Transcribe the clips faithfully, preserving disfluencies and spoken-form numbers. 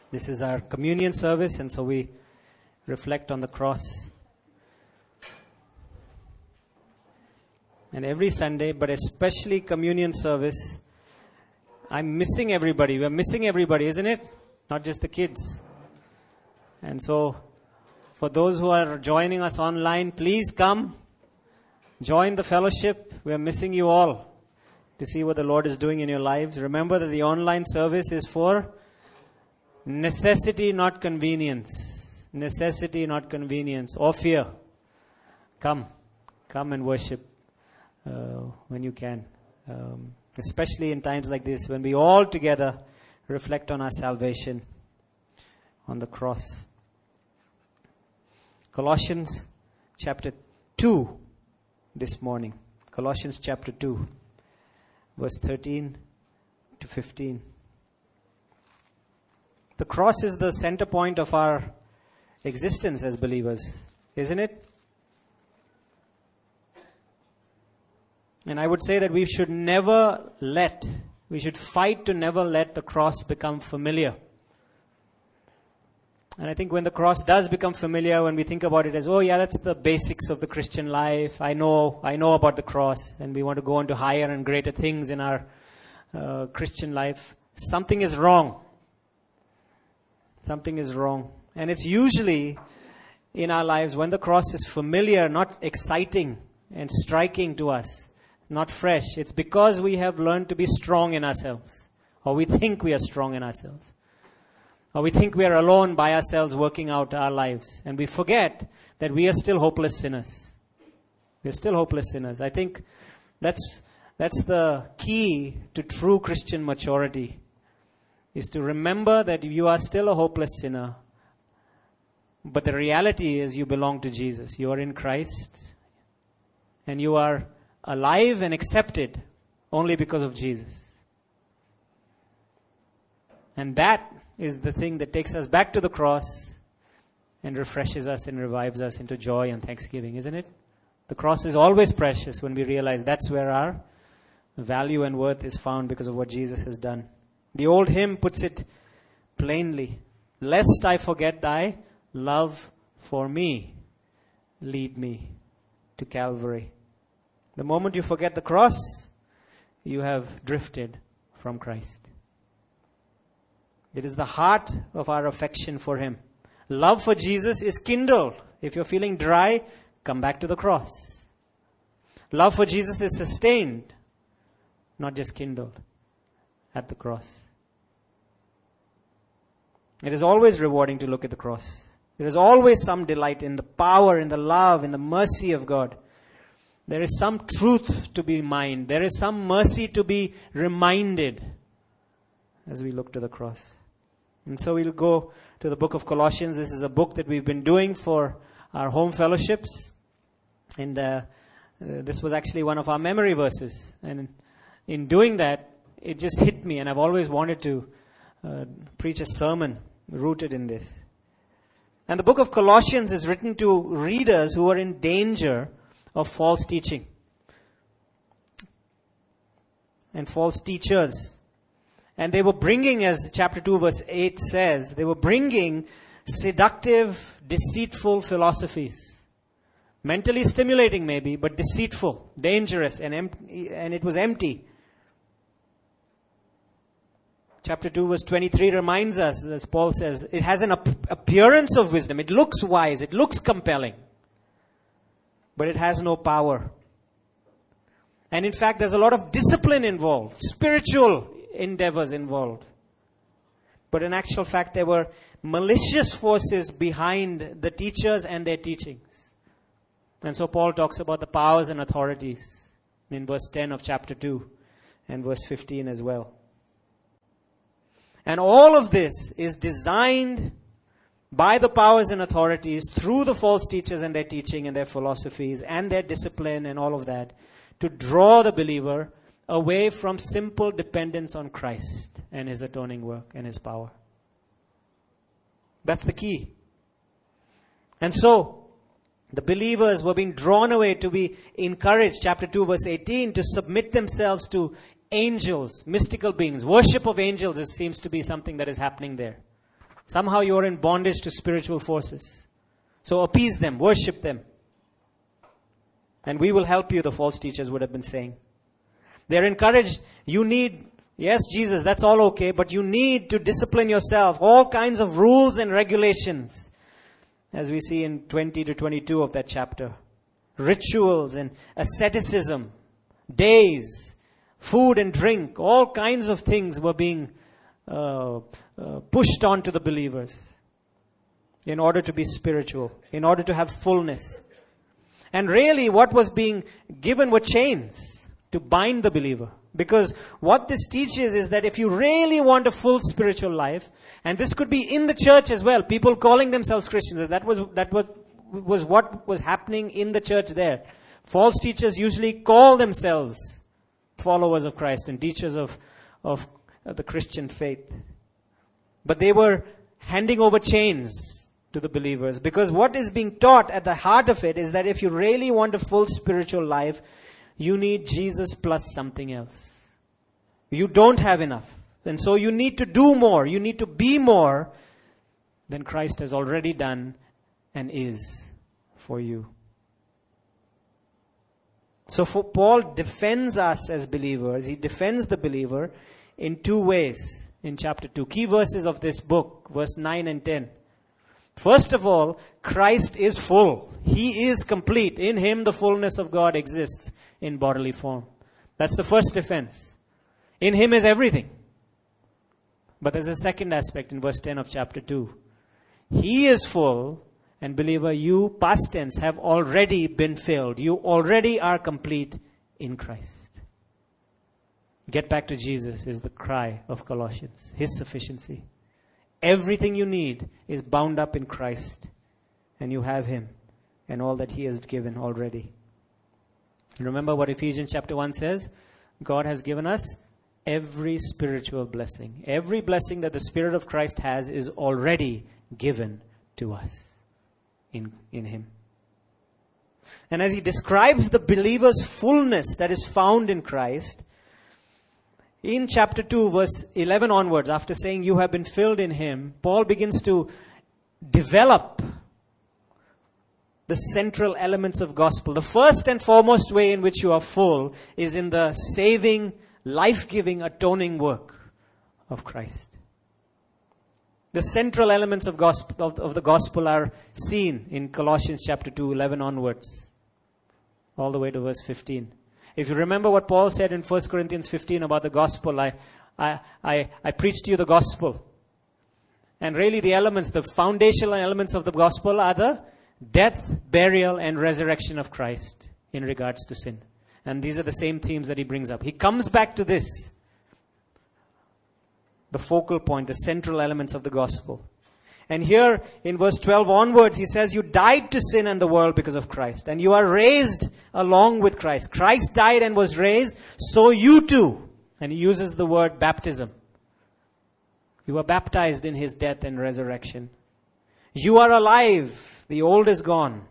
This is our communion service, and so we reflect on the cross. And every Sunday, but especially communion service, I'm missing everybody. We're missing everybody, isn't it? Not just the kids. And so, for those who are joining us online, please come. Join the fellowship. We're missing you all to see what the Lord is doing in your lives. Remember that the online service is for necessity, not convenience. Necessity, not convenience. Or fear. Come. Come and worship uh, when you can. Um, especially in times like this, when we all together reflect on our salvation on the cross. Colossians chapter two this morning. Colossians chapter two, verse thirteen to fifteen. The cross is the center point of our existence as believers, isn't it? And I would say that we should never let, we should fight to never let the cross become familiar. And I think when the cross does become familiar, when we think about it as, oh yeah, that's the basics of the Christian life. I know, I know about the cross, and we want to go on to higher and greater things in our uh, Christian life. Something is wrong. Something is wrong. And it's usually in our lives when the cross is familiar, not exciting and striking to us, not fresh. It's because we have learned to be strong in ourselves, or we think we are strong in ourselves. Or we think we are alone by ourselves working out our lives. And we forget that we are still hopeless sinners. We are still hopeless sinners. I think that's that's the key to true Christian maturity. Is to remember that you are still a hopeless sinner. But the reality is you belong to Jesus. You are in Christ. And you are alive and accepted only because of Jesus. And that is the thing that takes us back to the cross and refreshes us and revives us into joy and thanksgiving, isn't it? The cross is always precious when we realize that's where our value and worth is found because of what Jesus has done. The old hymn puts it plainly. Lest I forget thy love for me, lead me to Calvary. The moment you forget the cross, you have drifted from Christ. It is the heart of our affection for Him. Love for Jesus is kindled. If you're feeling dry, come back to the cross. Love for Jesus is sustained, not just kindled, at the cross. It is always rewarding to look at the cross. There is always some delight in the power, in the love, in the mercy of God. There is some truth to be mined. There is some mercy to be reminded as we look to the cross. And so we'll go to the book of Colossians. This is a book that we've been doing for our home fellowships. And uh, uh, this was actually one of our memory verses. And in doing that, it just hit me. And I've always wanted to uh, preach a sermon rooted in this. And the book of Colossians is written to readers who are in danger of false teaching and false teachers. And they were bringing, as chapter two verse eight says, they were bringing seductive, deceitful philosophies. Mentally stimulating maybe, but deceitful, dangerous, and empty, and it was empty. Chapter two verse twenty-three reminds us, as Paul says, it has an ap- appearance of wisdom. It looks wise, it looks compelling, but it has no power. And in fact, there's a lot of discipline involved, spiritual endeavors involved. But in actual fact, there were malicious forces behind the teachers and their teachings. And so Paul talks about the powers and authorities in verse ten of chapter two and verse fifteen as well. And all of this is designed by the powers and authorities through the false teachers and their teaching and their philosophies and their discipline and all of that to draw the believer away from simple dependence on Christ and His atoning work and His power. That's the key. And so, the believers were being drawn away to be encouraged, chapter two verse eighteen, to submit themselves to angels, mystical beings. Worship of angels, it seems to be something that is happening there. Somehow you are in bondage to spiritual forces. So appease them, worship them. And we will help you, the false teachers would have been saying. They're encouraged, you need, yes, Jesus, that's all okay, but you need to discipline yourself. All kinds of rules and regulations, as we see in twenty to twenty-two of that chapter. Rituals and asceticism, days, food and drink, all kinds of things were being uh, uh, pushed on to the believers in order to be spiritual, in order to have fullness. And really what was being given were chains to bind the believer. Because what this teaches is that if you really want a full spiritual life, and this could be in the church as well, people calling themselves Christians, that was that was was what was happening in the church there. False teachers usually call themselves followers of Christ and teachers of, of the Christian faith. But they were handing over chains to the believers, because what is being taught at the heart of it is that if you really want a full spiritual life, you need Jesus plus something else. You don't have enough. And so you need to do more. You need to be more than Christ has already done and is for you. So for Paul defends us as believers. He defends the believer in two ways in chapter two. Key verses of this book, verse nine and ten. First of all, Christ is full. He is complete. In Him the fullness of God exists in bodily form. That's the first defense. In Him is everything. But there's a second aspect in verse ten of chapter two. He is full, and believer, you, past tense, have already been filled. You already are complete in Christ. Get back to Jesus is the cry of Colossians. His sufficiency. Everything you need is bound up in Christ. And you have Him and all that He has given already. Remember what Ephesians chapter one says? God has given us every spiritual blessing. Every blessing that the Spirit of Christ has is already given to us in, in Him. And as he describes the believer's fullness that is found in Christ, in chapter two, verse eleven onwards, after saying you have been filled in Him, Paul begins to develop the central elements of gospel. The first and foremost way in which you are full is in the saving, life-giving, atoning work of Christ. The central elements of gospel of, of the gospel are seen in Colossians chapter two, eleven onwards, all the way to verse fifteen. If you remember what Paul said in First Corinthians fifteen about the gospel, I, I, I, I preached to you the gospel. And really the elements, the foundational elements of the gospel are the death, burial, and resurrection of Christ in regards to sin. And these are the same themes that he brings up. He comes back to this, the focal point, the central elements of the gospel. And here in verse twelve onwards, he says, you died to sin and the world because of Christ. And you are raised along with Christ. Christ died and was raised, so you too. And he uses the word baptism. You are baptized in His death and resurrection. You are alive. The old is gone.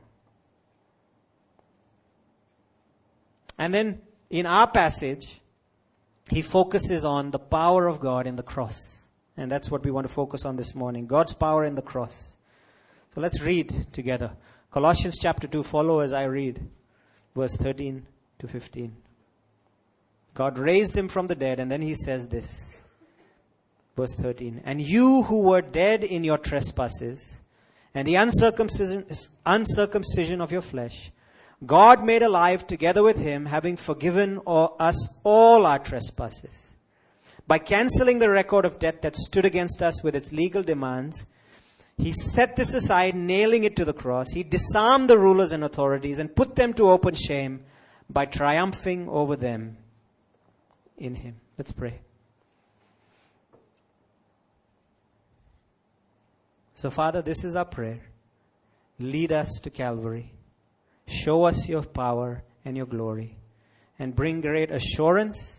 And then in our passage, he focuses on the power of God in the cross. And that's what we want to focus on this morning. God's power in the cross. So let's read together. Colossians chapter two, follow as I read. Verse thirteen to fifteen. God raised Him from the dead, and then he says this. Verse thirteen. And you who were dead in your trespasses, and the uncircumcision, uncircumcision of your flesh, God made alive together with Him, having forgiven all, us all our trespasses. By cancelling the record of debt that stood against us with its legal demands, He set this aside, nailing it to the cross. He disarmed the rulers and authorities and put them to open shame by triumphing over them in Him. Let's pray. So, Father, this is our prayer. Lead us to Calvary. Show us your power and your glory, and bring great assurance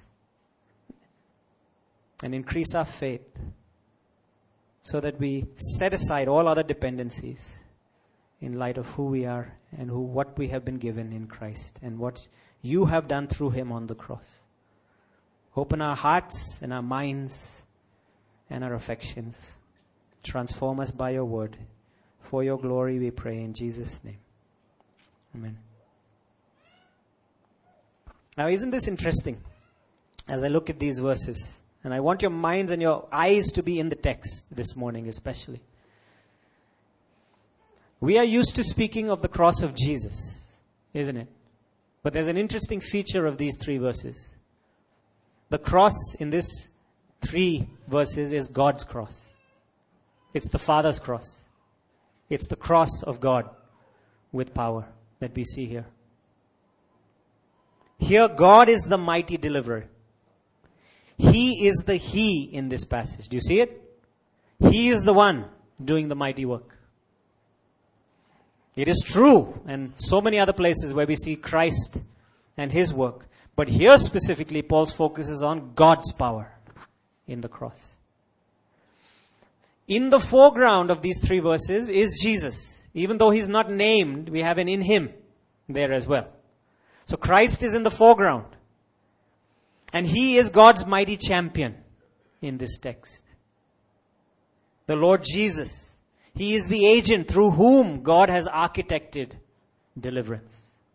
and increase our faith so that we set aside all other dependencies in light of who we are and who what we have been given in Christ and what you have done through Him on the cross. Open our hearts and our minds and our affections Transform us by your word. For your glory we pray in Jesus' name. Amen. Now, isn't this interesting? As I look at these verses, and I want your minds and your eyes to be in the text this morning especially. We are used to speaking of the cross of Jesus, isn't it? But there's an interesting feature of these three verses. The cross in this three verses is God's cross. It's the Father's cross. It's the cross of God with power that we see here. Here, God is the mighty deliverer. He is the He in this passage. Do you see it? He is the one doing the mighty work. It is true, and so many other places where we see Christ and His work. But here specifically, Paul's focus is on God's power in the cross. In the foreground of these three verses is Jesus. Even though He's not named, we have an in Him there as well. So Christ is in the foreground. And He is God's mighty champion in this text. The Lord Jesus. He is the agent through whom God has architected deliverance.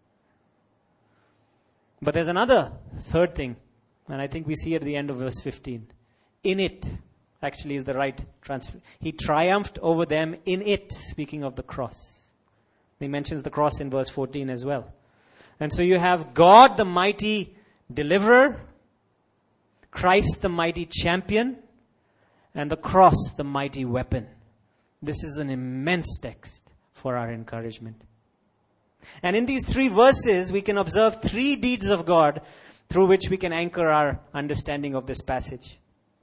But there's another third thing, and I think we see it at the end of verse fifteen. In it, actually is the right translation. He triumphed over them in it, speaking of the cross. He mentions the cross in verse fourteen as well. And so you have God, the mighty deliverer, Christ, the mighty champion, and the cross, the mighty weapon. This is an immense text for our encouragement. And in these three verses, we can observe three deeds of God through which we can anchor our understanding of this passage.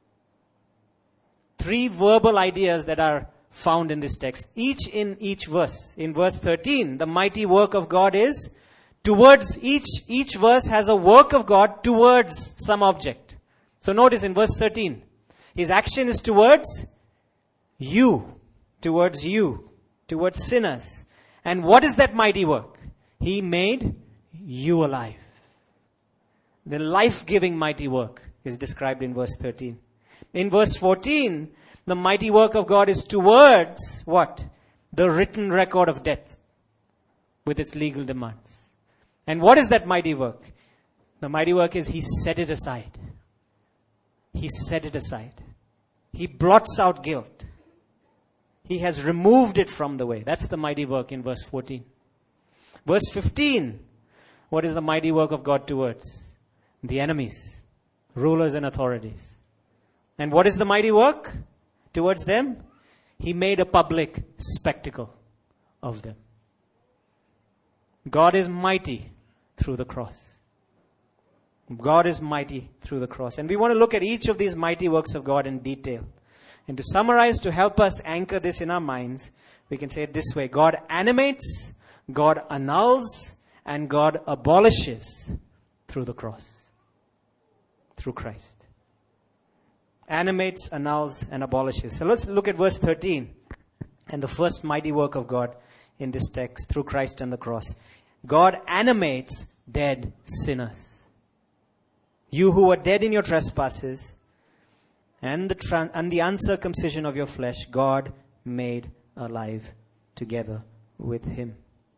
Three verbal ideas that are found in this text, each in each verse. In verse thirteen, the mighty work of God is towards, each, each verse has a work of God towards some object. So notice in verse thirteen, His action is towards you, towards you, towards sinners. And what is that mighty work? He made you alive. The life-giving mighty work is described in verse thirteen. In verse fourteen, the mighty work of God is towards what? The written record of death with its legal demands. And what is that mighty work? The mighty work is He set it aside. He set it aside. He blots out guilt. He has removed it from the way. That's the mighty work in verse fourteen. Verse fifteen, what is the mighty work of God towards? The enemies, rulers and authorities. And what is the mighty work towards them? He made a public spectacle of them. God is mighty through the cross. God is mighty through the cross. And we want to look at each of these mighty works of God in detail. And to summarize, to help us anchor this in our minds, we can say it this way. God animates, God annuls, and God abolishes through the cross. Through Christ. Animates, annuls, and abolishes. So let's look at verse thirteen. And the first mighty work of God in this text through Christ and the cross. God animates dead sinners. You who were dead in your trespasses and the, tra- and the uncircumcision of your flesh, God made alive together with Him.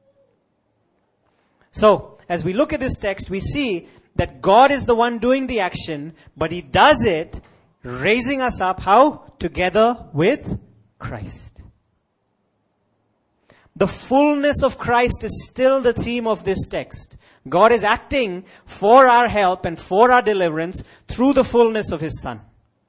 So, as we look at this text, we see that God is the one doing the action, but He does it raising us up, how? Together with Christ. The fullness of Christ is still the theme of this text. God is acting for our help and for our deliverance through the fullness of His Son.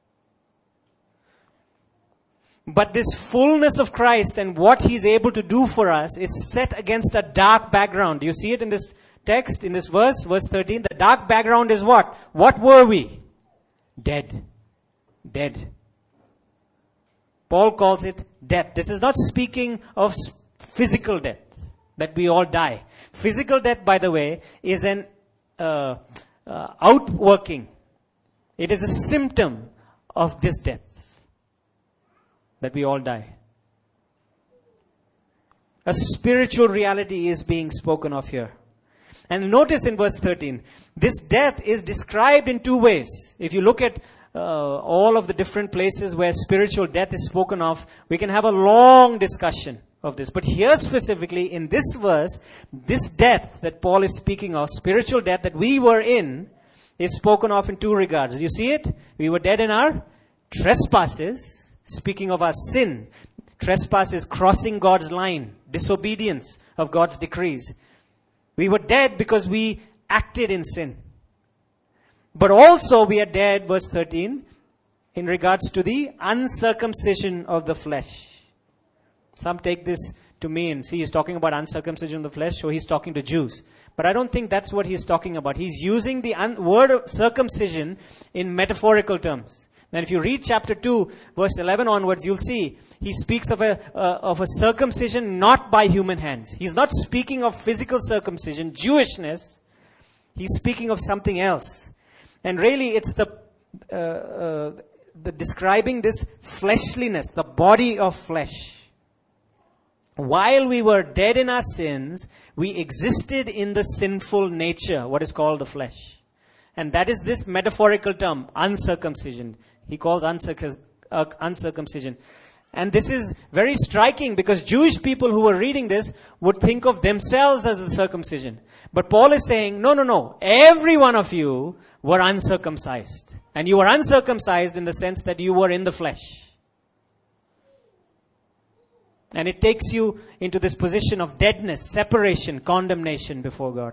But this fullness of Christ and what He's able to do for us is set against a dark background. Do you see it in this text, in this verse, verse thirteen? The dark background is what? What were we? Dead. Dead. Paul calls it death. This is not speaking of physical death, that we all die. Physical death, by the way, is an uh, uh, outworking. It is a symptom of this death, that we all die. A spiritual reality is being spoken of here. And notice in verse thirteen, this death is described in two ways. If you look at uh, all of the different places where spiritual death is spoken of, we can have a long discussion of this. But here specifically in this verse, this death that Paul is speaking of, spiritual death that we were in, is spoken of in two regards. You see it? We were dead in our trespasses, speaking of our sin. Trespass is crossing God's line, disobedience of God's decrees. We were dead because we acted in sin. But also we are dead, verse thirteen, in regards to the uncircumcision of the flesh. Some take this to mean, see, he's talking about uncircumcision of the flesh, so he's talking to Jews. But I don't think that's what he's talking about. He's using the un- word of circumcision in metaphorical terms. And if you read chapter two, verse eleven onwards, you'll see he speaks of a uh, of a circumcision not by human hands. He's not speaking of physical circumcision, Jewishness. He's speaking of something else. And really, it's the uh, uh, the describing this fleshliness, the body of flesh. While we were dead in our sins, we existed in the sinful nature, what is called the flesh. And that is this metaphorical term, uncircumcision. He calls uncircum- uh, uncircumcision. And this is very striking because Jewish people who were reading this would think of themselves as the circumcision. But Paul is saying, no, no, no. Every one of you were uncircumcised. And you were uncircumcised in the sense that you were in the flesh. And it takes you into this position of deadness, separation, condemnation before God.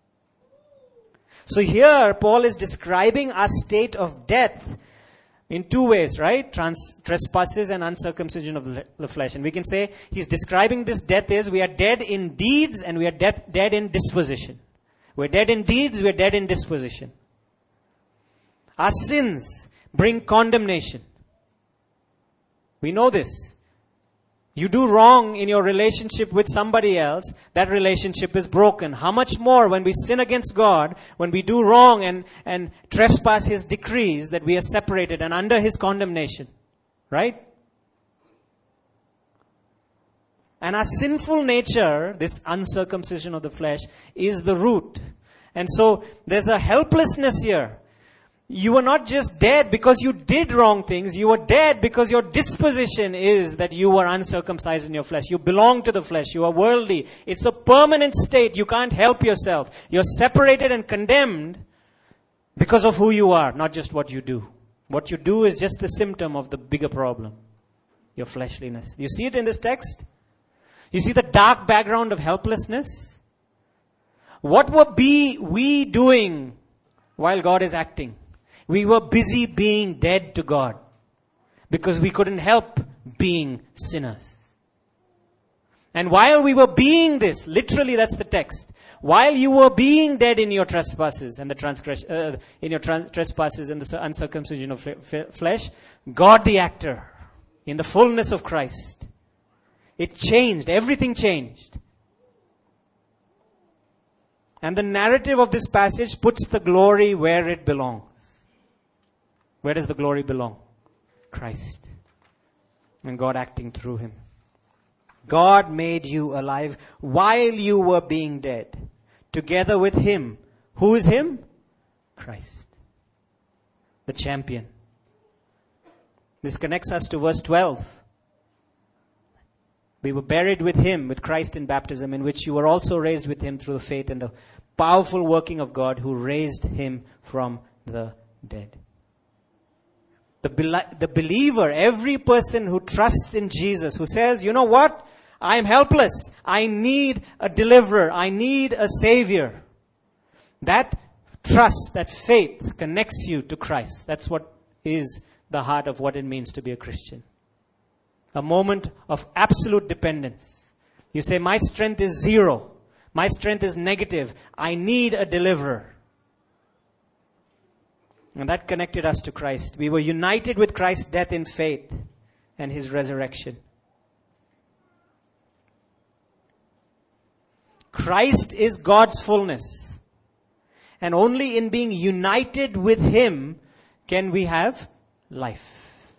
So here, Paul is describing our state of death in two ways, right? Trans- trespasses and uncircumcision of the, the flesh. And we can say he's describing this death is we are dead in deeds and we are dead, dead in disposition. We're dead in deeds, we're dead in disposition. Our sins bring condemnation. We know this. You do wrong in your relationship with somebody else, that relationship is broken. How much more when we sin against God, when we do wrong and, and trespass His decrees, that we are separated and under His condemnation. Right? And our sinful nature, this uncircumcision of the flesh, is the root. And so there's a helplessness here. You were not just dead because you did wrong things. You were dead because your disposition is that you were uncircumcised in your flesh. You belong to the flesh. You are worldly. It's a permanent state. You can't help yourself. You're separated and condemned because of who you are, not just what you do. What you do is just the symptom of the bigger problem, your fleshliness. You see it in this text? You see the dark background of helplessness? What were be we doing while God is acting? We were busy being dead to God because we couldn't help being sinners. And while we were being this, literally that's the text. While you were being dead in your trespasses and the transgress, uh, in your trans- trespasses and the uncircumcision of f- flesh, God the actor in the fullness of Christ. It changed. Everything changed. And the narrative of this passage puts the glory where it belongs. Where does the glory belong? Christ. And God acting through Him. God made you alive while you were being dead. Together with Him. Who is Him? Christ. The champion. This connects us to verse twelve. We were buried with Him, with Christ in baptism, in which you were also raised with Him through the faith and the powerful working of God who raised Him from the dead. The, be- the believer, every person who trusts in Jesus, who says, you know what? I'm helpless. I need a deliverer. I need a savior. That trust, that faith connects you to Christ. That's what is the heart of what it means to be a Christian. A moment of absolute dependence. You say, my strength is zero. My strength is negative. I need a deliverer. And that connected us to Christ. We were united with Christ's death in faith and His resurrection. Christ is God's fullness. And only in being united with Him can we have life.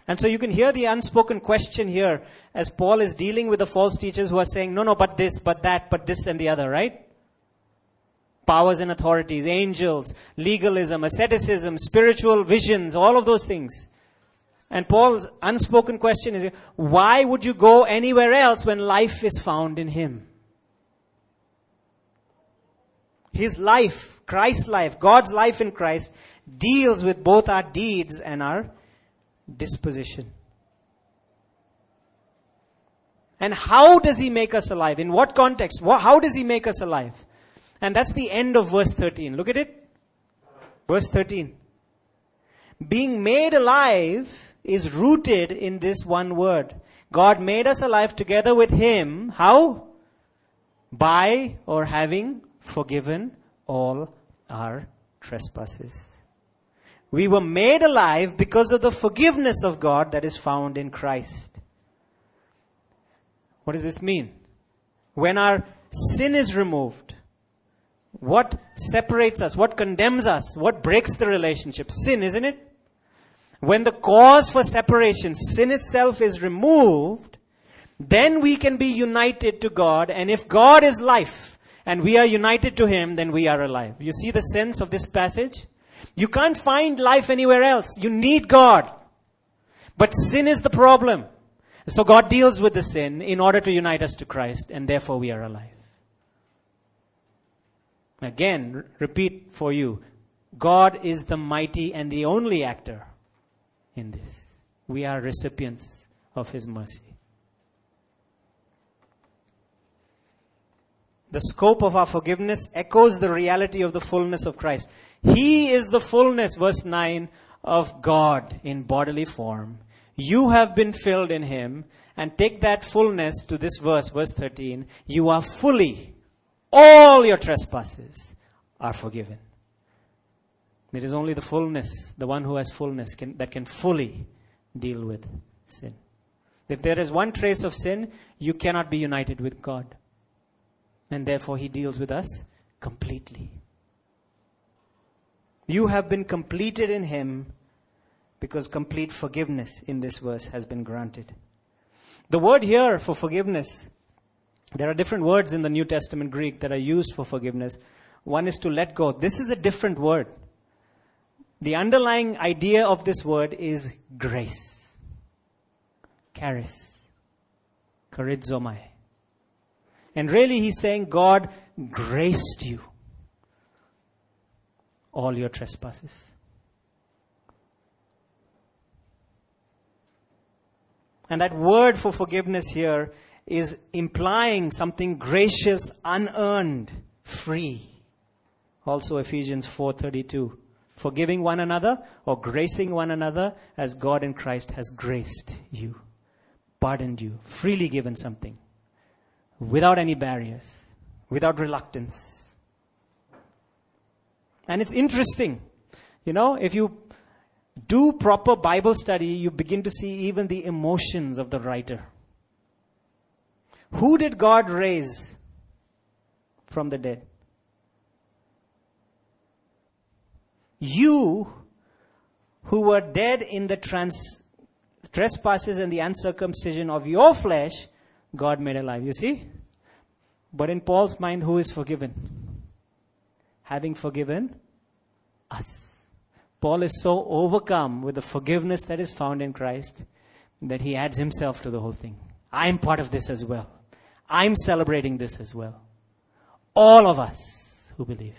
And so you can hear the unspoken question here as Paul is dealing with the false teachers who are saying, no, no, but this, but that, but this and the other, right? Powers and authorities, angels, legalism, asceticism, spiritual visions, all of those things. And Paul's unspoken question is, why would you go anywhere else when life is found in Him? His life, Christ's life, God's life in Christ, deals with both our deeds and our disposition. And how does He make us alive? In what context? How does He make us alive? And that's the end of verse thirteen. Look at it. Verse thirteen. Being made alive is rooted in this one word. God made us alive together with Him. How? By or having forgiven all our trespasses. We were made alive because of the forgiveness of God that is found in Christ. What does this mean? When our sin is removed, what separates us? What condemns us? What breaks the relationship? Sin, isn't it? When the cause for separation, sin itself, is removed, then we can be united to God. And if God is life and we are united to Him, then we are alive. You see the sense of this passage? You can't find life anywhere else. You need God. But sin is the problem. So God deals with the sin in order to unite us to Christ, and therefore we are alive. Again, r- repeat for you. God is the mighty and the only actor in this. We are recipients of His mercy. The scope of our forgiveness echoes the reality of the fullness of Christ. He is the fullness, verse nine, of God in bodily form. You have been filled in Him. And take that fullness to this verse, verse thirteen. You are fully, all your trespasses are forgiven. It is only the fullness, the one who has fullness, can, that can fully deal with sin. If there is one trace of sin, you cannot be united with God. And therefore He deals with us completely. You have been completed in Him because complete forgiveness in this verse has been granted. The word here for forgiveness, there are different words in the New Testament Greek that are used for forgiveness. One is to let go. This is a different word. The underlying idea of this word is grace. Charis. Charizomai. And really He's saying God graced you all your trespasses. And that word for forgiveness here is implying something gracious, unearned, free. Also Ephesians four thirty-two. Forgiving one another or gracing one another as God in Christ has graced you, pardoned you, freely given something, without any barriers, without reluctance. And it's interesting, you know, if you do proper Bible study, you begin to see even the emotions of the writer. Who did God raise from the dead? You, who were dead in the trans- trespasses and the uncircumcision of your flesh, God made alive. You see? But in Paul's mind, who is forgiven? Having forgiven us. Paul is so overcome with the forgiveness that is found in Christ that he adds himself to the whole thing. I'm part of this as well. I'm celebrating this as well. All of us who believe.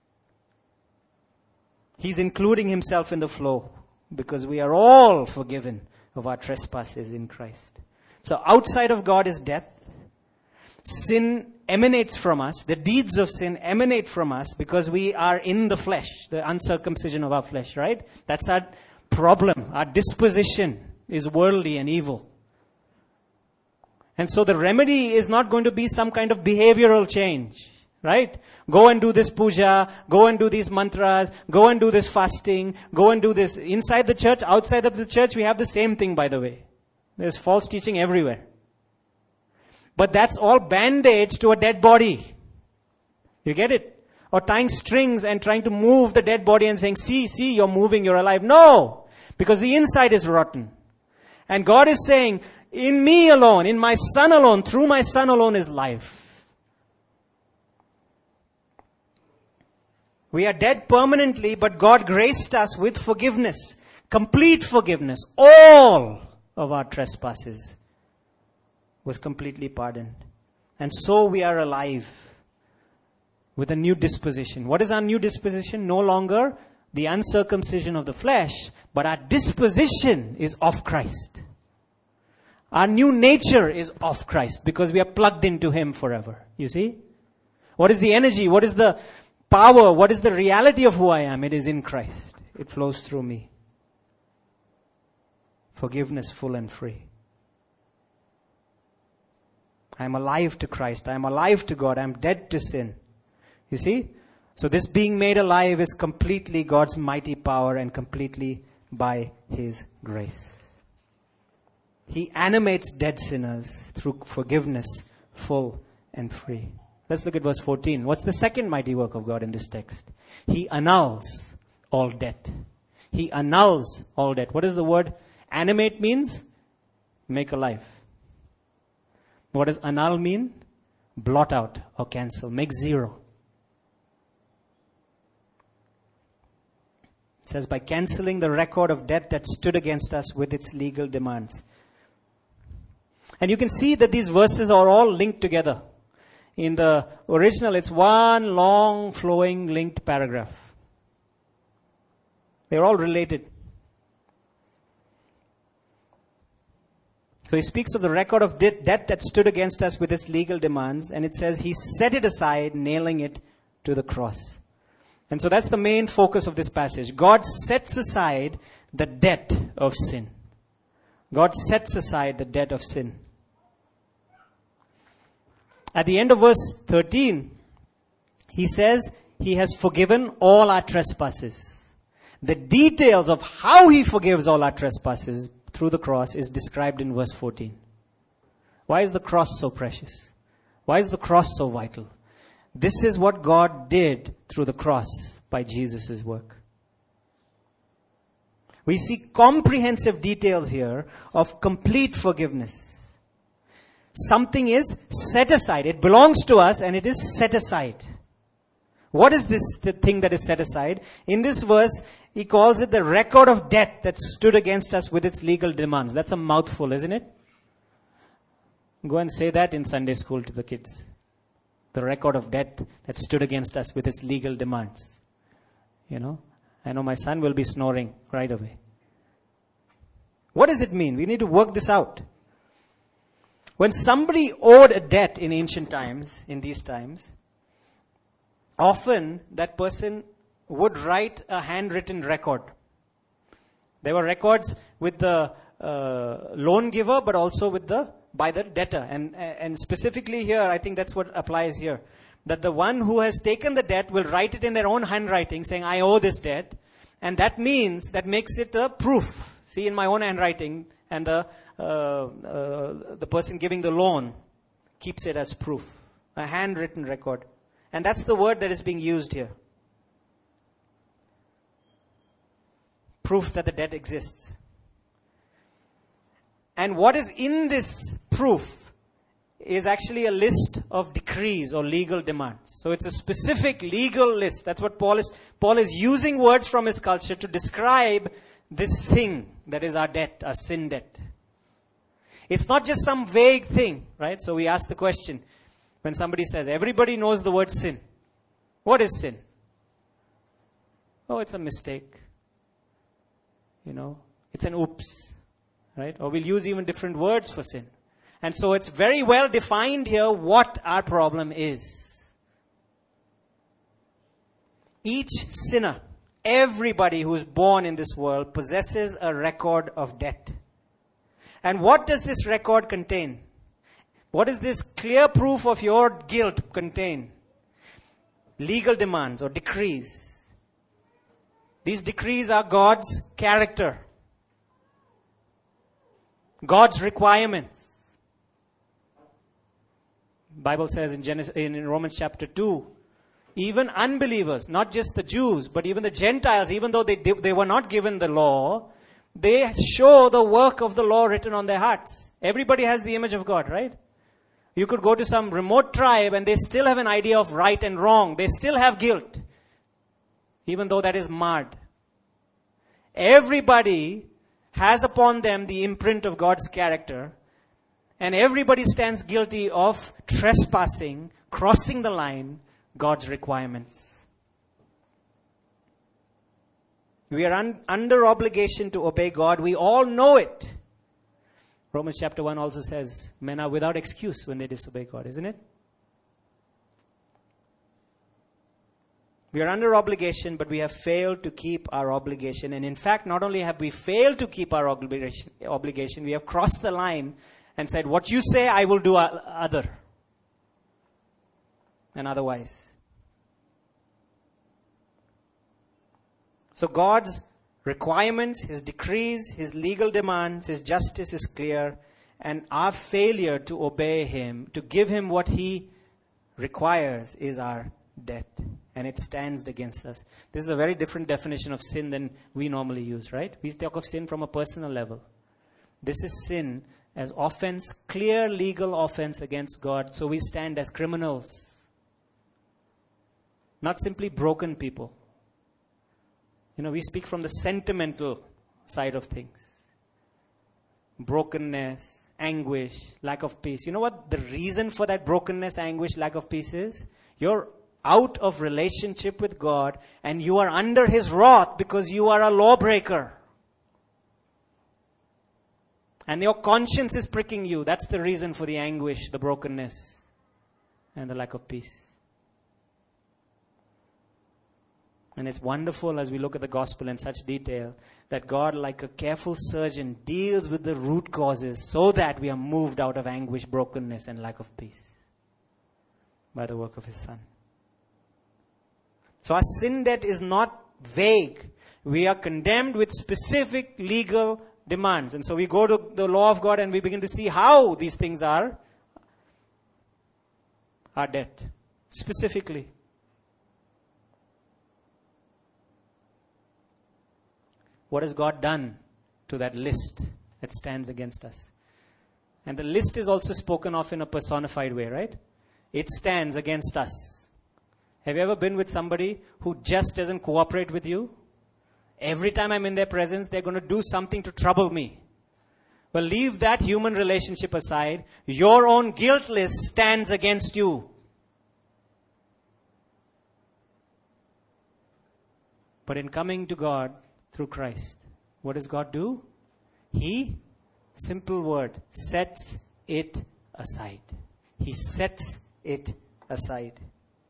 He's including himself in the flow because we are all forgiven of our trespasses in Christ. So outside of God is death. Sin emanates from us. The deeds of sin emanate from us because we are in the flesh, the uncircumcision of our flesh, right? That's our problem. Our disposition is worldly and evil. And so the remedy is not going to be some kind of behavioral change, right? Go and do this puja, go and do these mantras, go and do this fasting, go and do this. Inside the church, outside of the church, we have the same thing, by the way. There's false teaching everywhere. But that's all band-aids to a dead body. You get it? Or tying strings and trying to move the dead body and saying, see, see, you're moving, you're alive. No! Because the inside is rotten. And God is saying, in me alone, in my Son alone, through my Son alone is life. We are dead permanently, but God graced us with forgiveness. Complete forgiveness. All of our trespasses was completely pardoned. And so we are alive with a new disposition. What is our new disposition? No longer the uncircumcision of the flesh, but our disposition is of Christ. Our new nature is of Christ because we are plugged into Him forever. You see? What is the energy? What is the power? What is the reality of who I am? It is in Christ. It flows through me. Forgiveness full and free. I am alive to Christ. I am alive to God. I am dead to sin. You see? So this being made alive is completely God's mighty power and completely by His grace. He animates dead sinners through forgiveness, full and free. Let's look at verse fourteen. What's the second mighty work of God in this text? He annuls all debt. He annuls all debt. What does the word animate means? Make alive. What does annul mean? Blot out or cancel. Make zero. It says, by cancelling the record of debt that stood against us with its legal demands. And you can see that these verses are all linked together. In the original, it's one long, flowing, linked paragraph. They're all related. So he speaks of the record of debt, debt that stood against us with its legal demands. And it says, He set it aside, nailing it to the cross. And so that's the main focus of this passage. God sets aside the debt of sin. God sets aside the debt of sin. At the end of verse thirteen, he says He has forgiven all our trespasses. The details of how He forgives all our trespasses through the cross is described in verse fourteen. Why is the cross so precious? Why is the cross so vital? This is what God did through the cross by Jesus' work. We see comprehensive details here of complete forgiveness. Something is set aside. It belongs to us and it is set aside. What is this the thing that is set aside? In this verse, he calls it the record of debt that stood against us with its legal demands. That's a mouthful, isn't it? Go and say that in Sunday school to the kids. The record of debt that stood against us with its legal demands. You know, I know my son will be snoring right away. What does it mean? We need to work this out. When somebody owed a debt in ancient times, in these times, often that person would write a handwritten record. There were records with the uh, loan giver, but also with the by the debtor. And, and specifically here, I think that's what applies here. That the one who has taken the debt will write it in their own handwriting, saying, I owe this debt. And that means, that makes it a proof. See, in my own handwriting, and the uh, uh, the person giving the loan keeps it as proof. A handwritten record. And that's the word that is being used here. Proof that the debt exists. And what is in this proof is actually a list of decrees or legal demands. So it's a specific legal list. That's what Paul is, Paul is using words from his culture to describe this thing that is our debt, our sin debt. It's not just some vague thing, right? So we ask the question, when somebody says, everybody knows the word sin. What is sin? Oh, it's a mistake. You know, it's an oops. Right? Or we'll use even different words for sin. And so it's very well defined here what our problem is. Each sinner, everybody who is born in this world possesses a record of debt. And what does this record contain? What does this clear proof of your guilt contain? Legal demands or decrees. These decrees are God's character. God's requirements. The Bible says in Genesis, in Romans chapter two, even unbelievers, not just the Jews, but even the Gentiles, even though they, they were not given the law, they show the work of the law written on their hearts. Everybody has the image of God, right? You could go to some remote tribe and they still have an idea of right and wrong. They still have guilt, even though that is marred. Everybody has upon them the imprint of God's character, and everybody stands guilty of trespassing, crossing the line, God's requirements. We are un- under obligation to obey God. We all know it. Romans chapter one also says, men are without excuse when they disobey God, isn't it? We are under obligation, but we have failed to keep our obligation. And in fact, not only have we failed to keep our obligation, obligation, we have crossed the line and said, what you say, I will do other. And otherwise. So God's requirements, His decrees, His legal demands, His justice is clear. And our failure to obey Him, to give Him what He requires, is our debt. And it stands against us. This is a very different definition of sin than we normally use, right? We talk of sin from a personal level. This is sin as offense, clear legal offense against God. So we stand as criminals. Not simply broken people. You know, we speak from the sentimental side of things. Brokenness, anguish, lack of peace. You know what the reason for that brokenness, anguish, lack of peace is? You're out of relationship with God and you are under His wrath because you are a lawbreaker. And your conscience is pricking you. That's the reason for the anguish, the brokenness, and the lack of peace. And it's wonderful as we look at the gospel in such detail that God, like a careful surgeon, deals with the root causes so that we are moved out of anguish, brokenness, and lack of peace by the work of His Son. So our sin debt is not vague. We are condemned with specific legal demands. And so we go to the law of God and we begin to see how these things are our debt, specifically. What has God done to that list that stands against us? And the list is also spoken of in a personified way, right? It stands against us. Have you ever been with somebody who just doesn't cooperate with you? Every time I'm in their presence, they're going to do something to trouble me. Well, leave that human relationship aside. Your own guilt list stands against you. But in coming to God through Christ, what does God do? He, simple word, sets it aside. He sets it aside.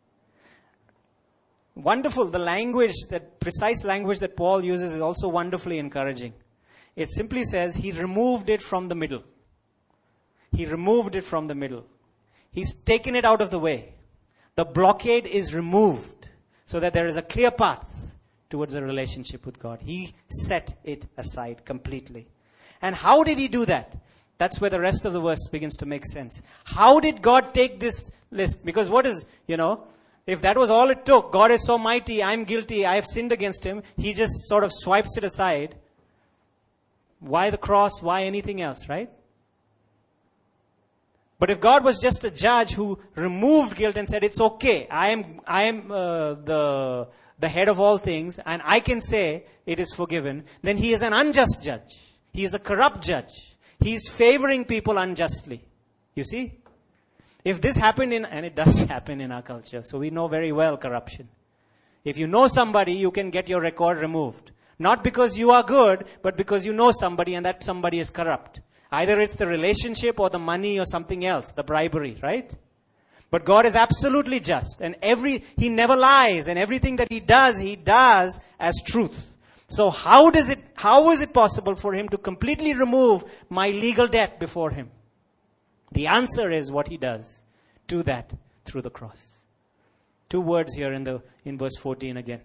Wonderful. The language, that precise language that Paul uses is also wonderfully encouraging. It simply says He removed it from the middle. He removed it from the middle. He's taken it out of the way. The blockade is removed so that there is a clear path towards a relationship with God. He set it aside completely. And how did He do that? That's where the rest of the verse begins to make sense. How did God take this list? Because what is, you know, if that was all it took, God is so mighty, I'm guilty, I have sinned against Him, He just sort of swipes it aside. Why the cross? Why anything else, right? But if God was just a judge who removed guilt and said, it's okay, I am, I am uh, the, the head of all things, and I can say it is forgiven, then He is an unjust judge. He is a corrupt judge. He is favoring people unjustly. You see? If this happened in, and it does happen in our culture, so we know very well corruption. If you know somebody, you can get your record removed. Not because you are good, but because you know somebody and that somebody is corrupt. Either it's the relationship or the money or something else, the bribery, right? But God is absolutely just, and every, He never lies, and everything that He does, He does as truth. So how does it, how is it possible for Him to completely remove my legal debt before Him? The answer is what He does. Do that through the cross. Two words here in the in verse fourteen again.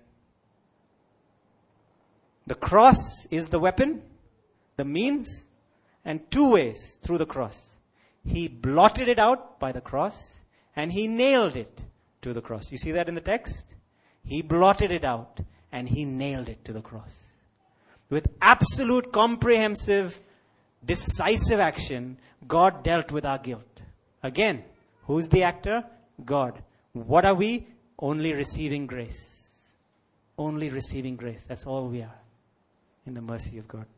The cross is the weapon, the means, and two ways through the cross. He blotted it out by the cross, and He nailed it to the cross. You see that in the text? He blotted it out, and He nailed it to the cross. With absolute, comprehensive, decisive action, God dealt with our guilt. Again, who's the actor? God. What are we? Only receiving grace. Only receiving grace. That's all we are in the mercy of God.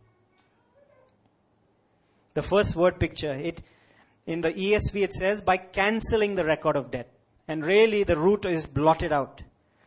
The first word picture, it in the E S V it says, by cancelling the record of debt. And really the root is blotted out.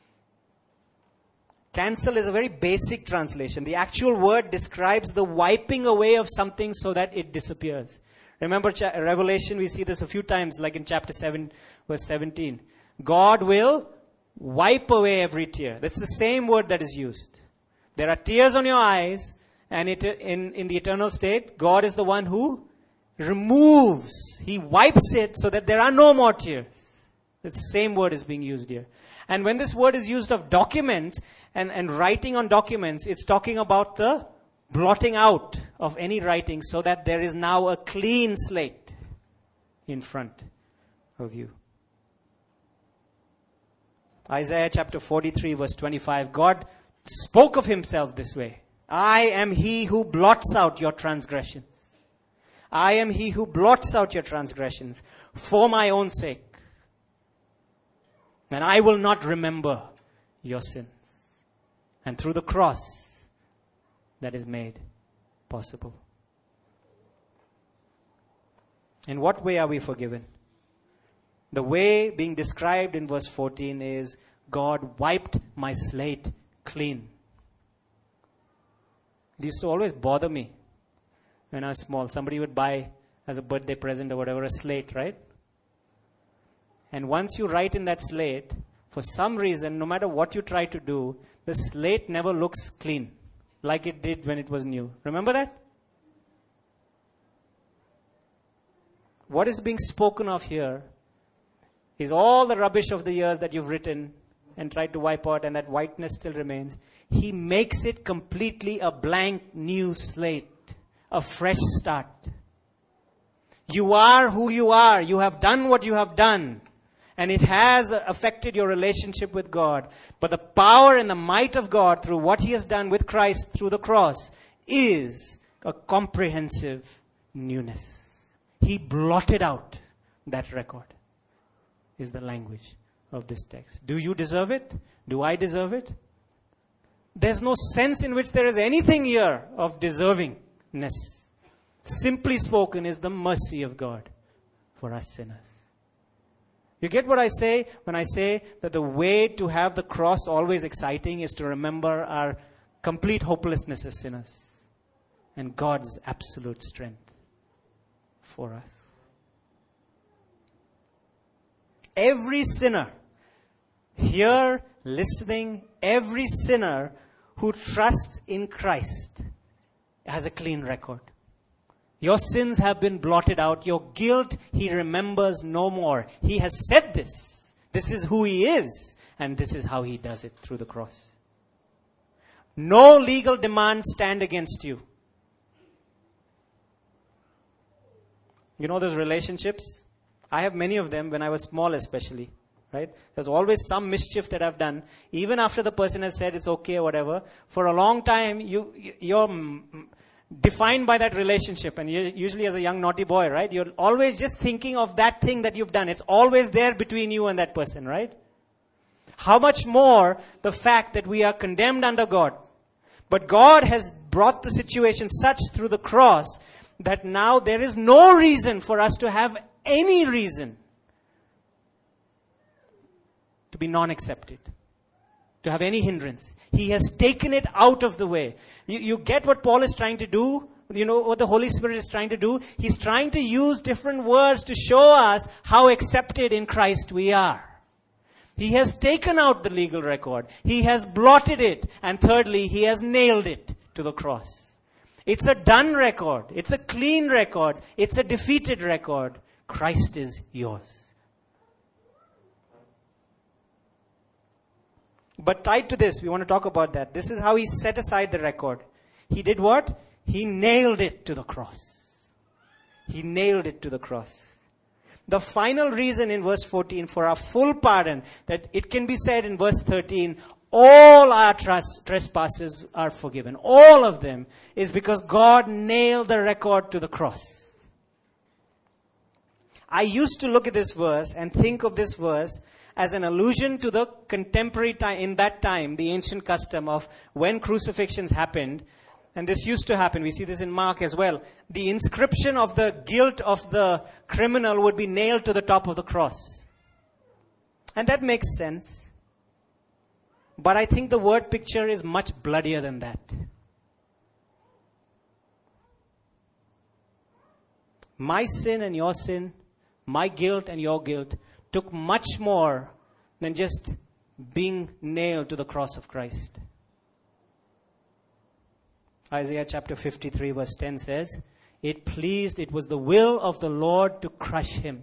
Cancel is a very basic translation. The actual word describes the wiping away of something so that it disappears. Remember cha- Revelation, we see this a few times, like in chapter seven, verse seventeen. God will wipe away every tear. That's the same word that is used. There are tears on your eyes, and it, in, in the eternal state, God is the one who removes. He wipes it so that there are no more tears. The same word is being used here. And when this word is used of documents and, and writing on documents, it's talking about the blotting out of any writing so that there is now a clean slate in front of you. Isaiah chapter forty-three verse twenty-five, God spoke of himself this way. I am he who blots out your transgressions. I am he who blots out your transgressions for my own sake. And I will not remember your sins. And through the cross, that is made possible. In what way are we forgiven? The way being described in verse fourteen is, God wiped my slate clean. It used to always bother me when I was small. Somebody would buy as a birthday present or whatever a slate, right? And once you write in that slate, for some reason, no matter what you try to do, the slate never looks clean like it did when it was new. Remember that? What is being spoken of here is all the rubbish of the years that you've written and tried to wipe out, and that whiteness still remains. He makes it completely a blank new slate, a fresh start. You are who you are. You have done what you have done. And it has affected your relationship with God. But the power and the might of God through what he has done with Christ through the cross is a comprehensive newness. He blotted out that record, is the language of this text. Do you deserve it? Do I deserve it? There's no sense in which there is anything here of deservingness. Simply spoken is the mercy of God for us sinners. You get what I say when I say that the way to have the cross always exciting is to remember our complete hopelessness as sinners and God's absolute strength for us. Every sinner here listening, every sinner who trusts in Christ has a clean record. Your sins have been blotted out. Your guilt, he remembers no more. He has said this. This is who he is. And this is how he does it through the cross. No legal demands stand against you. You know those relationships? I have many of them when I was small especially. Right? There's always some mischief that I've done. Even after the person has said it's okay or whatever. For a long time, you, you're defined by that relationship, and usually as a young naughty boy, right, you're always just thinking of that thing that you've done. It's always there between you and that person, right? How much more the fact that we are condemned under God, but God has brought the situation such through the cross that now there is no reason for us to have any reason to be non-accepted, to have any hindrance. He has taken it out of the way. You, you get what Paul is trying to do? You know what the Holy Spirit is trying to do? He's trying to use different words to show us how accepted in Christ we are. He has taken out the legal record. He has blotted it. And thirdly, he has nailed it to the cross. It's a done record. It's a clean record. It's a defeated record. Christ is yours. But tied to this, we want to talk about that. This is how he set aside the record. He did what? He nailed it to the cross. He nailed it to the cross. The final reason in verse fourteen for our full pardon, that it can be said in verse thirteen, all our tras- trespasses are forgiven. All of them is because God nailed the record to the cross. I used to look at this verse and think of this verse as an allusion to the contemporary time, in that time, the ancient custom of when crucifixions happened. And this used to happen. We see this in Mark as well. The inscription of the guilt of the criminal would be nailed to the top of the cross. And that makes sense. But I think the word picture is much bloodier than that. My sin and your sin, my guilt and your guilt, took much more than just being nailed to the cross of Christ. Isaiah chapter fifty-three verse ten says, it pleased, it was the will of the Lord to crush him.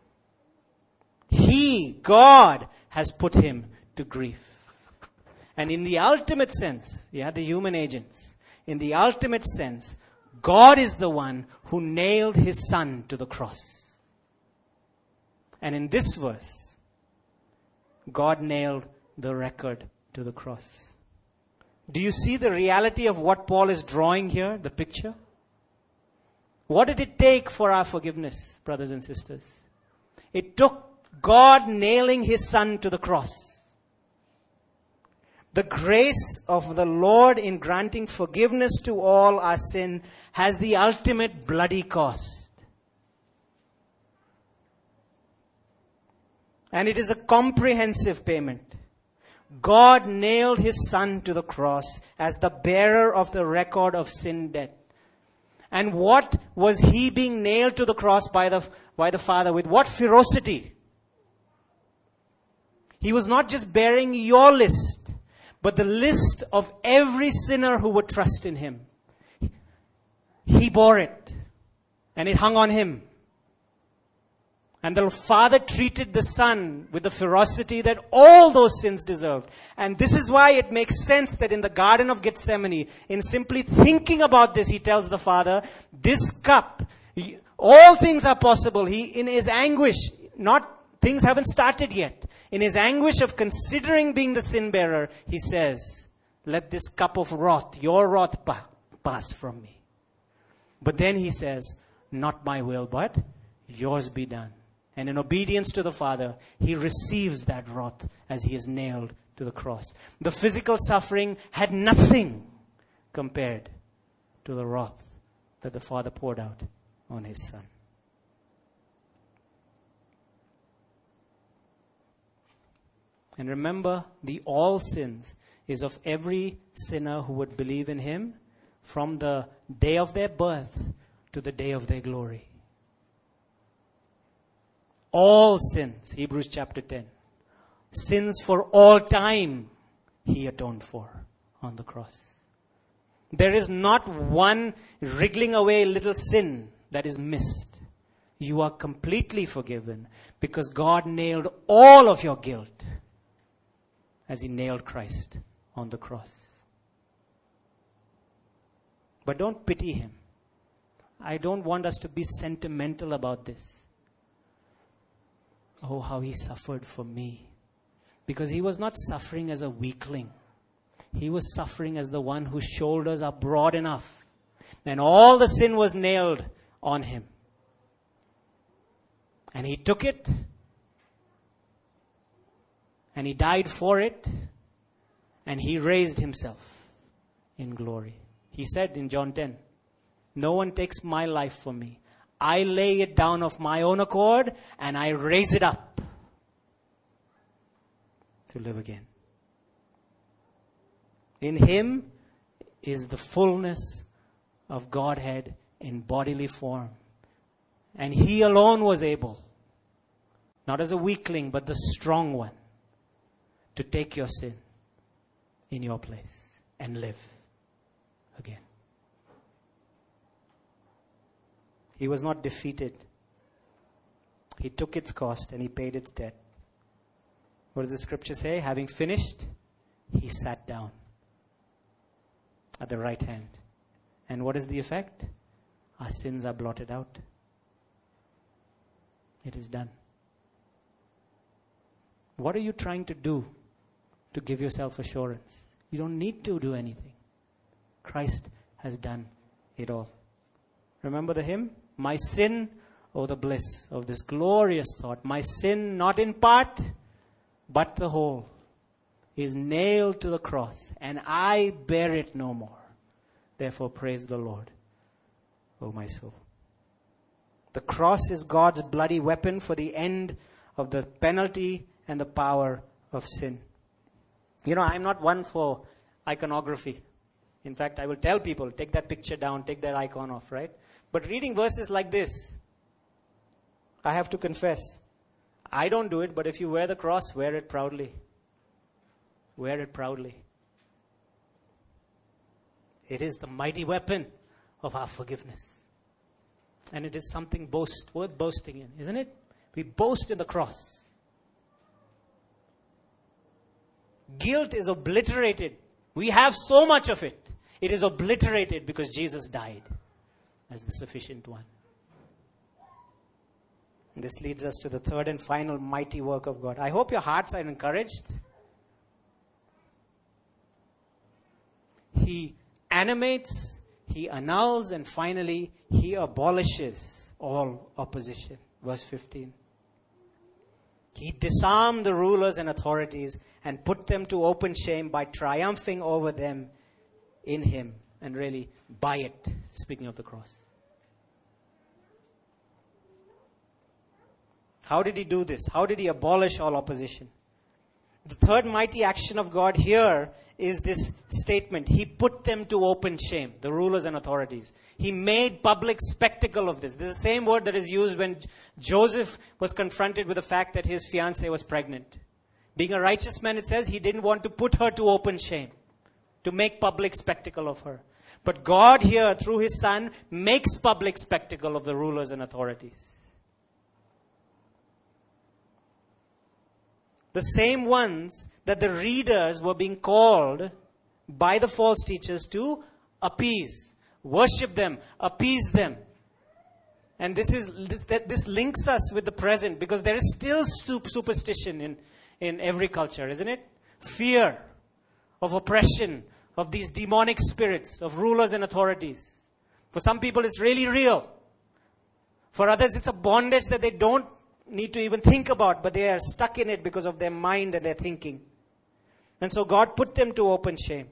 He, God, has put him to grief. And in the ultimate sense, you had the human agents. In the ultimate sense, God is the one who nailed his son to the cross. And in this verse, God nailed the record to the cross. Do you see the reality of what Paul is drawing here, the picture? What did it take for our forgiveness, brothers and sisters? It took God nailing his son to the cross. The grace of the Lord in granting forgiveness to all our sin has the ultimate bloody cost. And it is a comprehensive payment. God nailed his son to the cross as the bearer of the record of sin debt. And what was he being nailed to the cross by the, by the Father? With what ferocity? He was not just bearing your list, but the list of every sinner who would trust in him. He bore it. And it hung on him. And the Father treated the Son with the ferocity that all those sins deserved. And this is why it makes sense that in the Garden of Gethsemane, in simply thinking about this, he tells the Father, this cup, all things are possible. He, in his anguish, not things haven't started yet. In his anguish of considering being the sin bearer, he says, let this cup of wrath, your wrath, pa- pass from me. But then he says, not my will, but yours be done. And in obedience to the Father, he receives that wrath as he is nailed to the cross. The physical suffering had nothing compared to the wrath that the Father poured out on his Son. And remember, the all sins is of every sinner who would believe in him from the day of their birth to the day of their glory. All sins, Hebrews chapter ten. Sins for all time, he atoned for on the cross. There is not one wriggling away little sin that is missed. You are completely forgiven because God nailed all of your guilt as he nailed Christ on the cross. But don't pity him. I don't want us to be sentimental about this. Oh, how he suffered for me. Because he was not suffering as a weakling. He was suffering as the one whose shoulders are broad enough. And all the sin was nailed on him. And he took it. And he died for it. And he raised himself in glory. He said in John ten, no one takes my life from me. I lay it down of my own accord and I raise it up to live again. In him is the fullness of Godhead in bodily form. And he alone was able, not as a weakling, but the strong one, to take your sin in your place and live again. He was not defeated. He took its cost and he paid its debt. What does the scripture say? Having finished, he sat down at the right hand. And what is the effect? Our sins are blotted out. It is done. What are you trying to do to give yourself assurance. You don't need to do anything. Christ has done it all. Remember the hymn? My sin, oh the bliss of this glorious thought. My sin, not in part, but the whole, is nailed to the cross, and I bear it no more. Therefore praise the Lord, O my soul. The cross is God's bloody weapon for the end of the penalty and the power of sin. You know, I'm not one for iconography. In fact, I will tell people, take that picture down, take that icon off, right? But reading verses like this, I have to confess, I don't do it, but if you wear the cross, wear it proudly. Wear it proudly. It is the mighty weapon of our forgiveness. And it is something boast, worth boasting in, isn't it? We boast in the cross. Guilt is obliterated. We have so much of it. It is obliterated because Jesus died as the sufficient one. And this leads us to the third and final mighty work of God. I hope your hearts are encouraged. He animates, he annuls, and finally he abolishes all opposition. Verse fifteen. He disarmed the rulers and authorities and put them to open shame by triumphing over them in him. And really, by it, speaking of the cross. How did he do this? How did he abolish all opposition? The third mighty action of God here is this statement. He put them to open shame, the rulers and authorities. He made public spectacle of this. This is the same word that is used when Joseph was confronted with the fact that his fiancée was pregnant. Being a righteous man, it says, he didn't want to put her to open shame, to make public spectacle of her. But God here, through his Son, makes public spectacle of the rulers and authorities. The same ones that the readers were being called by the false teachers to appease, worship them, appease them. And this is this, this links us with the present, because there is still superstition in, in every culture, isn't it? Fear of oppression, of these demonic spirits, of rulers and authorities. For some people it's really real. For others it's a bondage that they don't need to even think about, but they are stuck in it because of their mind and their thinking. And so God put them to open shame.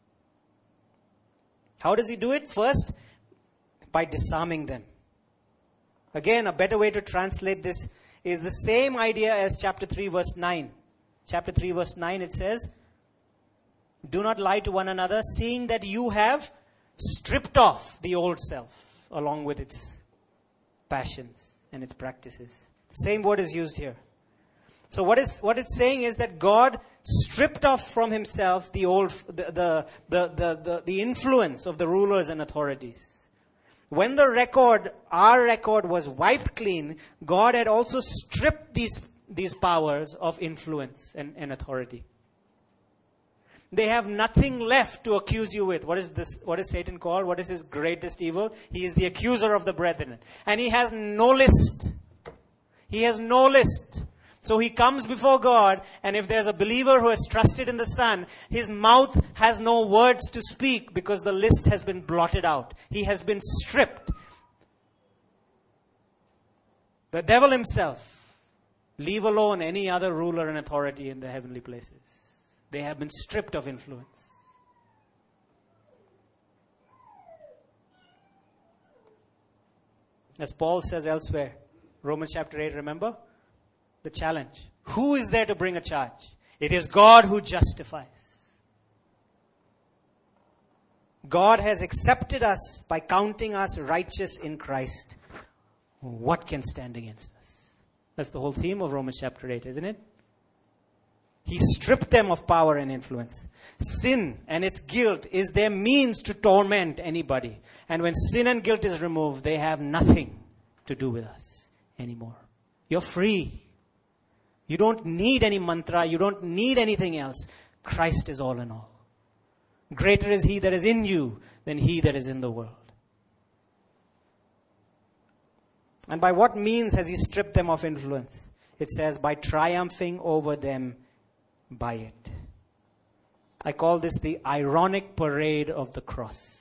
How does he do it? First, by disarming them. Again, a better way to translate this is the same idea as chapter three verse nine. Chapter three verse nine, it says, do not lie to one another, seeing that you have stripped off the old self along with its passions and its practices. Same word is used here. So what is what it's saying is that God stripped off from himself the old the the the the, the, the influence of the rulers and authorities. When the record, our record, was wiped clean, God had also stripped these these powers of influence and, and authority. They have nothing left to accuse you with. What is this? What is Satan called? What is his greatest evil? He is the accuser of the brethren. And he has no list. He has no list. So he comes before God, and if there's a believer who has trusted in the Son, his mouth has no words to speak because the list has been blotted out. He has been stripped. The devil himself, leave alone any other ruler and authority in the heavenly places. They have been stripped of influence. As Paul says elsewhere, Romans chapter eight, remember? The challenge. Who is there to bring a charge? It is God who justifies. God has accepted us by counting us righteous in Christ. What can stand against us? That's the whole theme of Romans chapter eight, isn't it? He stripped them of power and influence. Sin and its guilt is their means to torment anybody. And when sin and guilt is removed, they have nothing to do with us anymore. You're free. You don't need any mantra. You don't need anything else. Christ is all in all. Greater is he that is in you than he that is in the world. And by what means has he stripped them of influence? It says by triumphing over them by it. I call this the ironic parade of the cross.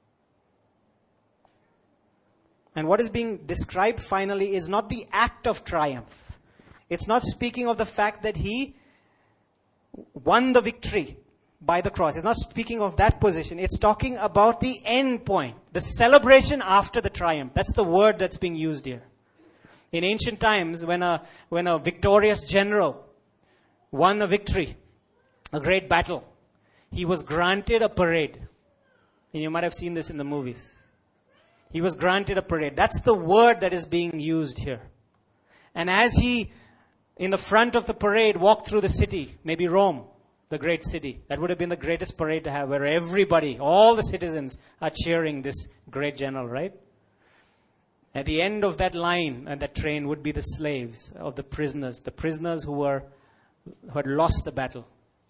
And what is being described finally is not the act of triumph. It's not speaking of the fact that he won the victory by the cross. It's not speaking of that position. It's talking about the end point, the celebration after the triumph. That's the word that's being used here. In ancient times, when a, when a victorious general won a victory, a great battle, he was granted a parade. And you might have seen this in the movies. He was granted a parade. That's the word that is being used here. And as he, in the front of the parade, walked through the city, maybe Rome, the great city, that would have been the greatest parade to have, where everybody, all the citizens are cheering this great general, right? At the end of that line and that train would be the slaves of the prisoners, the prisoners who were who had lost the battle.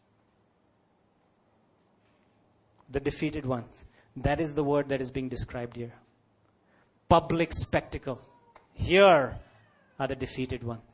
The defeated ones. That is the word that is being described here. Public spectacle. Here are the defeated ones.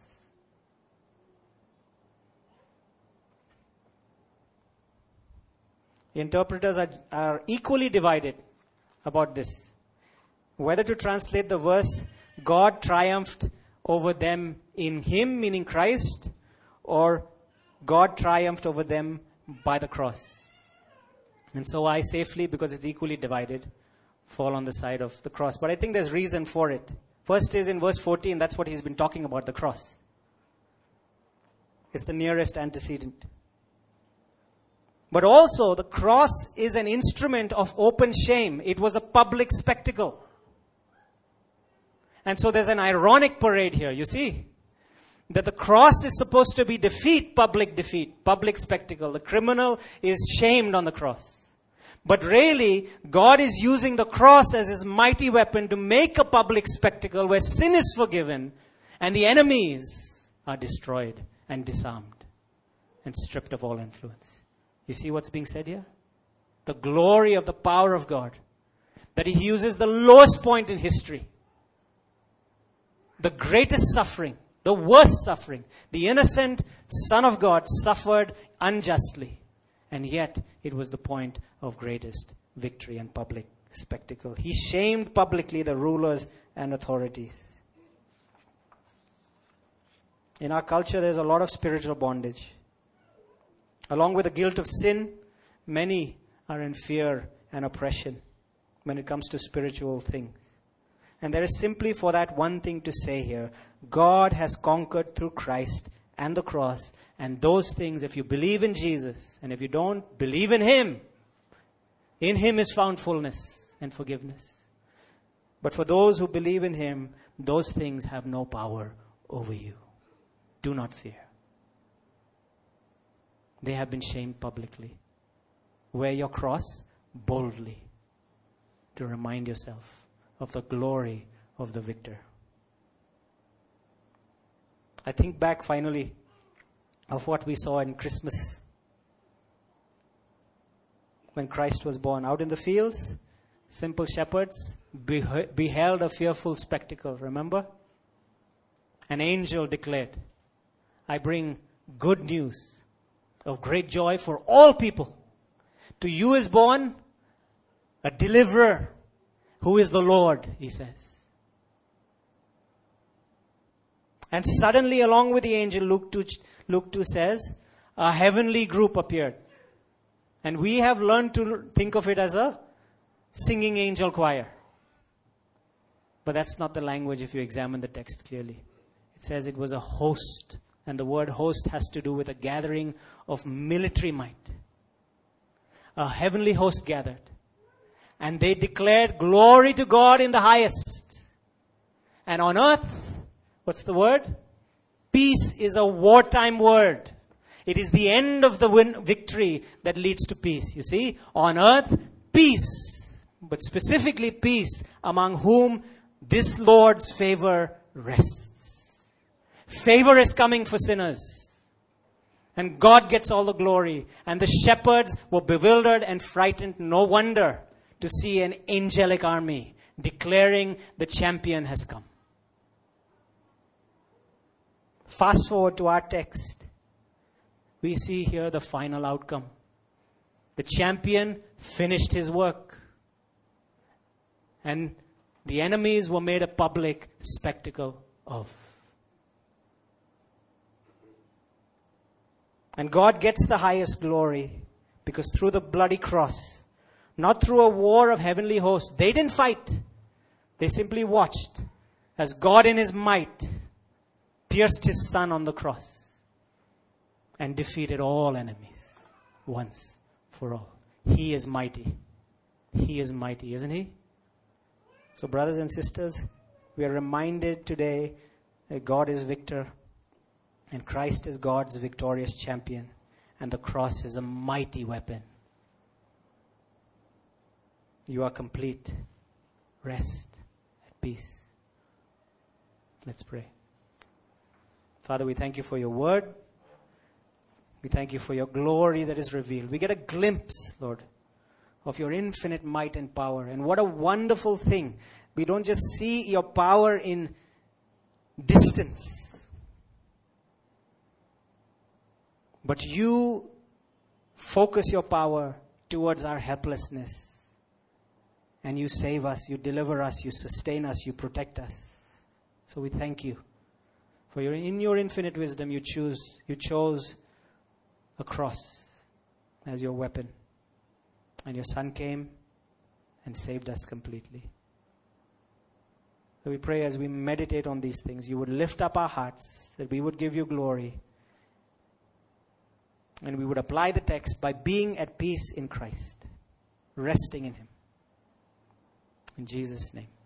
Interpreters are, are equally divided about this. Whether to translate the verse, God triumphed over them in Him, meaning Christ, or God triumphed over them by the cross. And so I safely, because it's equally divided, fall on the side of the cross. But I think there's reason for it. First is in verse fourteen, that's what he's been talking about, the cross. It's the nearest antecedent. But also, the cross is an instrument of open shame. It was a public spectacle. And so there's an ironic parade here, you see. That the cross is supposed to be defeat, public defeat, public spectacle. The criminal is shamed on the cross. But really, God is using the cross as His mighty weapon to make a public spectacle where sin is forgiven and the enemies are destroyed and disarmed and stripped of all influence. You see what's being said here? The glory of the power of God. That He uses the lowest point in history. The greatest suffering, the worst suffering. The innocent Son of God suffered unjustly. And yet, it was the point of greatest victory and public spectacle. He shamed publicly the rulers and authorities. In our culture, there's a lot of spiritual bondage. Along with the guilt of sin, many are in fear and oppression when it comes to spiritual things. And there is simply for that one thing to say here. God has conquered through Christ and the cross. And those things, if you believe in Jesus, and if you don't, believe in Him. In Him is found fullness and forgiveness. But for those who believe in Him, those things have no power over you. Do not fear. They have been shamed publicly. Wear your cross boldly to remind yourself of the glory of the victor. I think back finally of what we saw in Christmas when Christ was born. Out in the fields, simple shepherds beh- beheld a fearful spectacle, remember? An angel declared, I bring good news of great joy for all people. To you is born a deliverer who is the Lord, he says. And suddenly, along with the angel, Luke two, Luke two says, a heavenly group appeared. And we have learned to think of it as a singing angel choir. But that's not the language if you examine the text clearly. It says it was a host. And the word host has to do with a gathering of military might. A heavenly host gathered. And they declared glory to God in the highest. And on earth, what's the word? Peace is a wartime word. It is the end of the win- victory that leads to peace. You see, on earth, peace. But specifically peace among whom this Lord's favor rests. Favor is coming for sinners. And God gets all the glory. And the shepherds were bewildered and frightened. No wonder to see an angelic army declaring the champion has come. Fast forward to our text. We see here the final outcome. The champion finished his work. And the enemies were made a public spectacle of. And God gets the highest glory because through the bloody cross, not through a war of heavenly hosts, they didn't fight. They simply watched as God in his might pierced his son on the cross and defeated all enemies once for all. He is mighty. He is mighty, isn't he? So brothers and sisters, we are reminded today that God is victor and Christ is God's victorious champion and the cross is a mighty weapon. You are complete. Rest at peace. Let's pray. Father, we thank you for your word. We thank you for your glory that is revealed. We get a glimpse, Lord, of your infinite might and power. And what a wonderful thing. We don't just see your power in distance, but you focus your power towards our helplessness. And you save us, you deliver us, you sustain us, you protect us. So we thank you. For your, in your infinite wisdom, you choose, you chose a cross as your weapon. And your son came and saved us completely. So we pray as we meditate on these things, you would lift up our hearts, that we would give you glory. And we would apply the text by being at peace in Christ, resting in him. In Jesus' name.